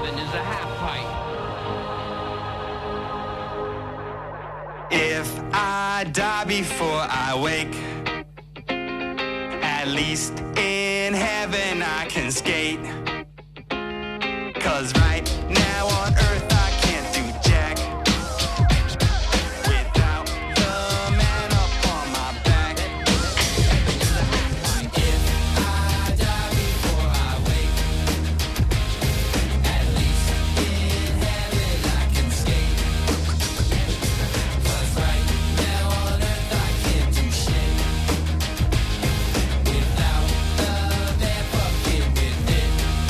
heaven is a half pipe. If I die before I wake, at least in heaven I can skate. 'Cause right now on earth I can't do jack without the man up on my back. If I die before I wake, at least in heaven I can skate. 'Cause right now on earth I can't do shit without the man fucking with it.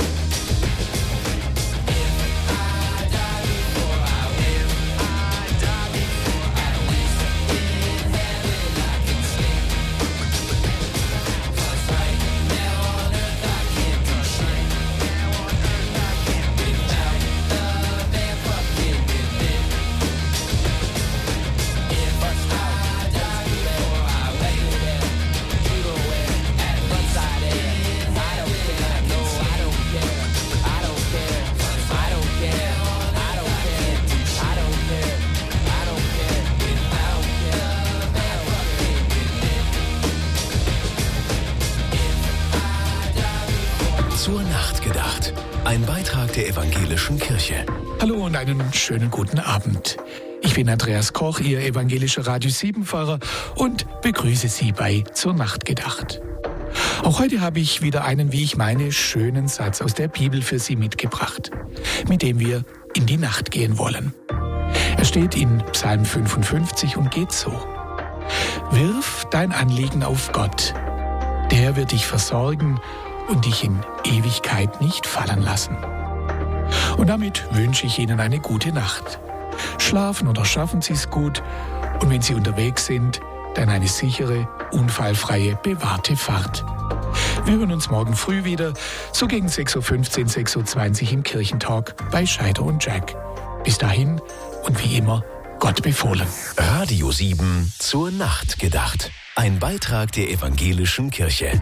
Zur Nacht gedacht. Ein Beitrag der Evangelischen Kirche. Hallo und einen schönen guten Abend. Ich bin Andreas Koch, Ihr evangelischer Radio 7-Fahrer und begrüße Sie bei Zur Nacht gedacht. Auch heute habe ich wieder einen, wie ich meine, schönen Satz aus der Bibel für Sie mitgebracht, mit dem wir in die Nacht gehen wollen. Er steht in Psalm 55 und geht so: Wirf dein Anliegen auf Gott, der wird dich versorgen und dich in Ewigkeit nicht fallen lassen. Und damit wünsche ich Ihnen eine gute Nacht. Schlafen oder schaffen Sie es gut und wenn Sie unterwegs sind, dann eine sichere, unfallfreie, bewahrte Fahrt. Wir hören uns morgen früh wieder, so gegen 6.15 Uhr, 6.20 Uhr im Kirchentalk bei Scheider und Jack. Bis dahin und wie immer, Gott befohlen. Radio 7 zur Nacht gedacht. Ein Beitrag der Evangelischen Kirche.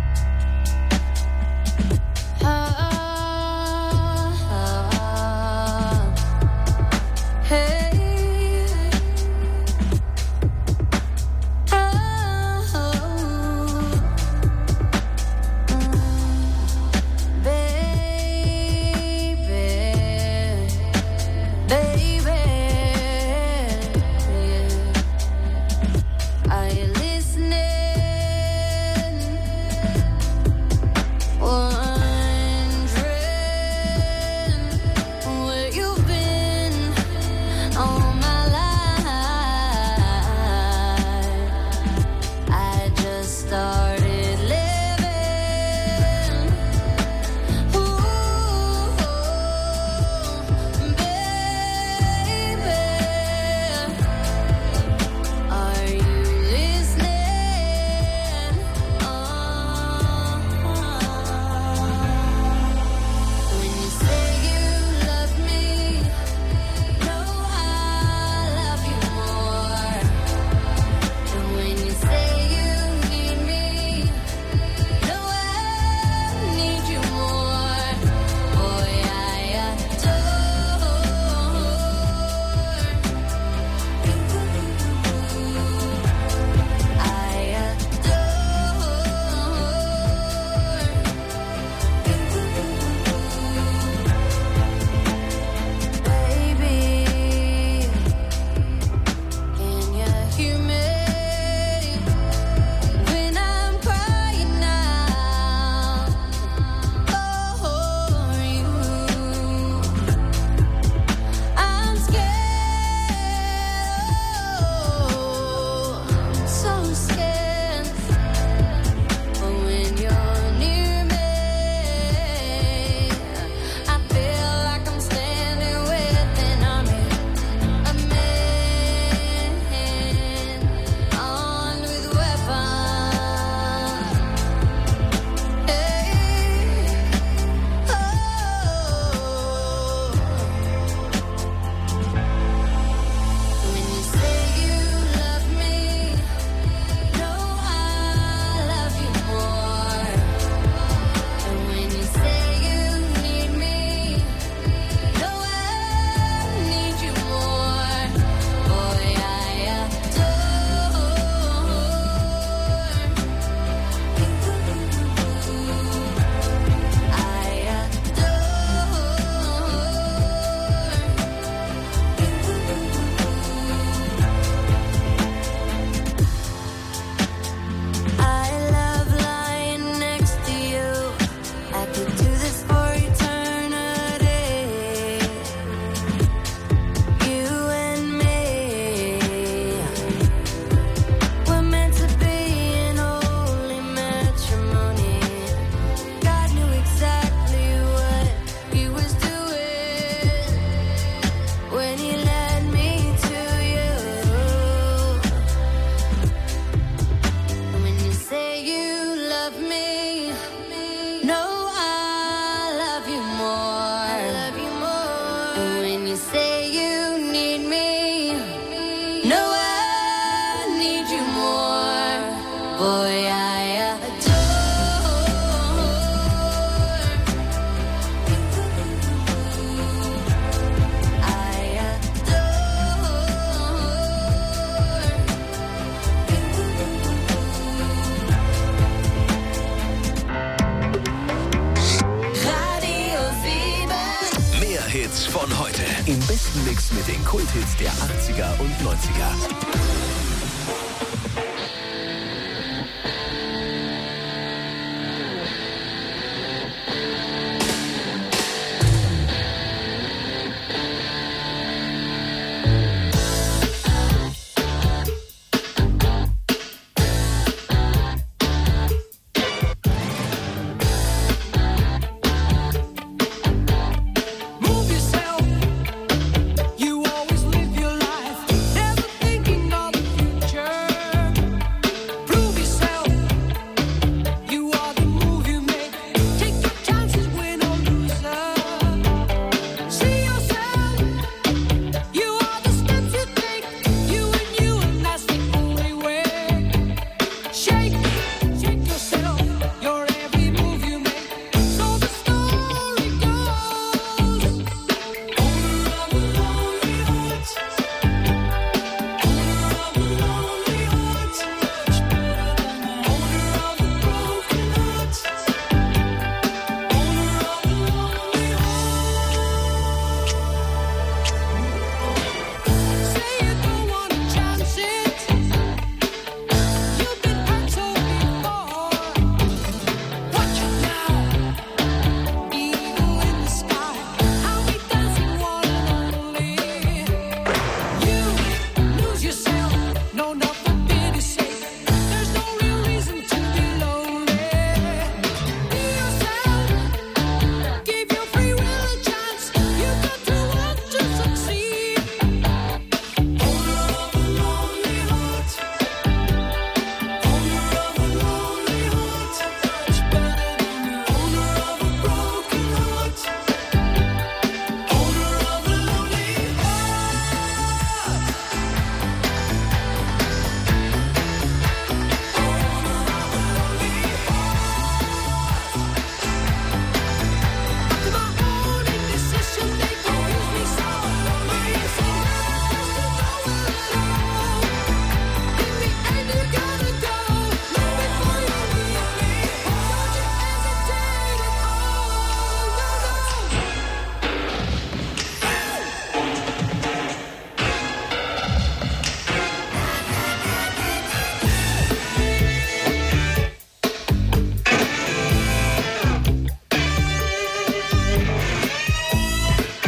Hits von heute. Im besten Mix mit den Kulthits der 80er und 90er.